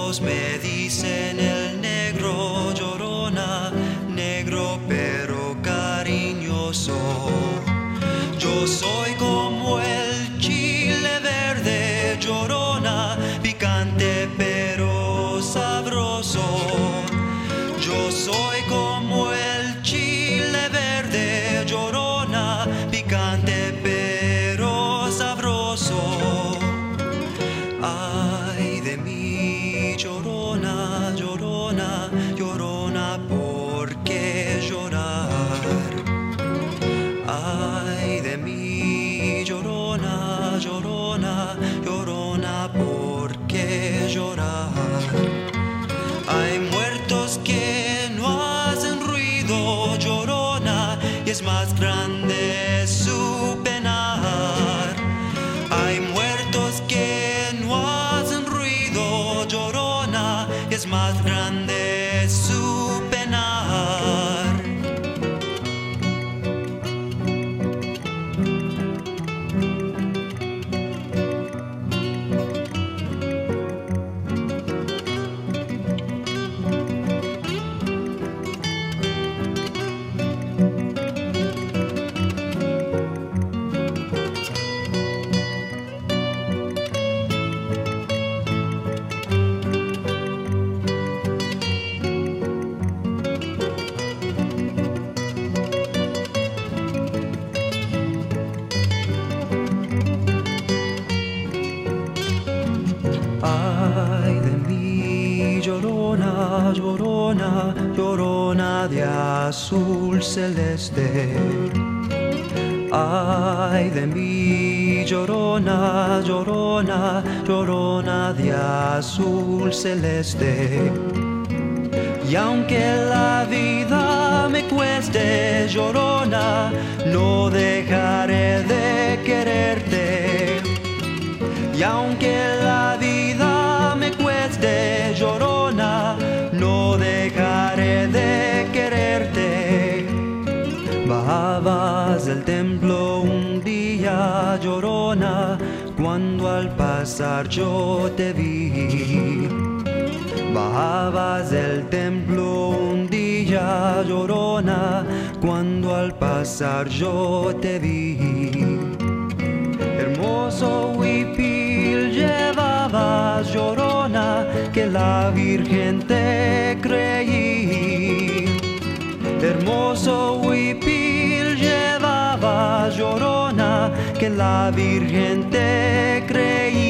Todos me dicen el negro llorona, negro pero cariñoso. Yo soy como el chile verde, llorona, picante pero sabroso. Yo soy como el chile verde, llorona, picante pero sabroso. Ay de mí, llorona, llorona, llorona, ¿por qué llorar? Ay de mí, llorona, llorona, llorona, ¿por qué llorar? Hay muertos que no hacen ruido, llorona, y es más grande su penar. Hay muertos que no hacen ruido, llorona, y es más grande su penar. Ay de mí, llorona, llorona, llorona de azul celeste. Ay de mí, llorona, llorona, llorona de azul celeste. Y aunque la vida me cueste, llorona, no dejaré de quererte. Y aunque la vida me cueste, llorona, no dejaré de quererte. Bajabas del templo un día, llorona, cuando al pasar yo te vi. Bajabas del templo un día, llorona, cuando al pasar yo te vi. Hermoso huipil llevabas, llorona, que la Virgen te creí. Hermoso huipil llevabas, llorona, que la Virgen te creí.